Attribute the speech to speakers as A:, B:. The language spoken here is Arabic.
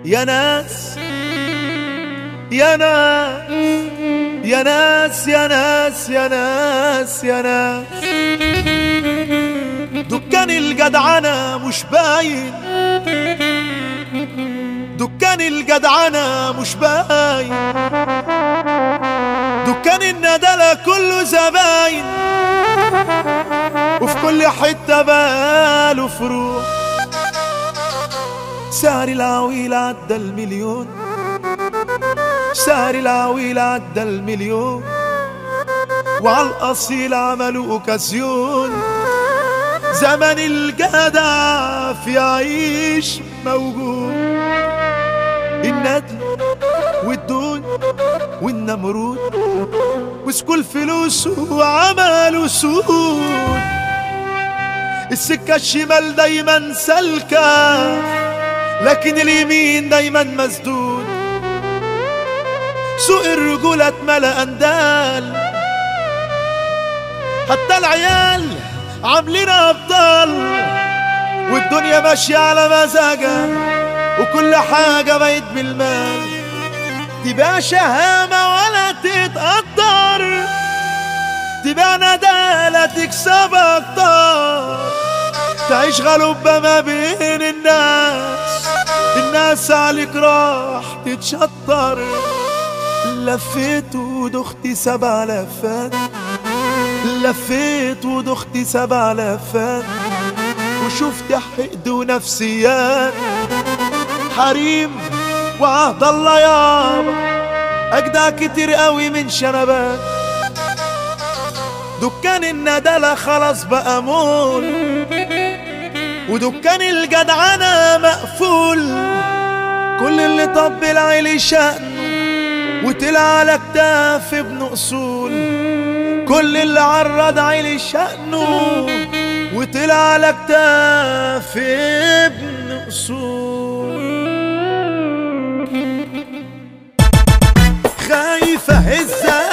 A: يا ناس يا ناس يا ناس يا ناس يا ناس يا ناس، دكان الجدعنة مش باين، دكان الجدعنة مش باين، دكان الندلة كله زباين، وفي كل حتة باله فروع. سعر العويل عدى المليون، سعر العويل عدى المليون، وعالأصيل عملوا اوكازيون. زمن الجدع في عيش موجود، الندل والدون والنمرود مسكوا الفلوس وعملوا سود. السكة الشمال دايما سالكة، لكن اليمين دايما مسدود. سوق الرجولة اتملى اندال، حتى العيال عاملين ابطال، والدنيا ماشية على مزاجها، وكل حاجة بقت بالمال. تبيع شهامة ولا تتقدر، تبيع ندالة تكسب اكتر، تعيش غلوبة ما بين الناس، الناس عليك راح تتشطر. لفيت ودختي 7 لفات، لفيت ودختي 7 لفات، وشفت حقد ونفسيات، حريم وعهد الله يابا أجدع كتير قوي من شنبات. دكان الندلة خلاص بقى مول، ودكان الجدعنة مقفول. كل اللي طبل عيلي شأن وطلع على كتاف ابن أصول، كل اللي عرض عيلي شأنه وطلع على كتاف ابن أصول. خايف أهزك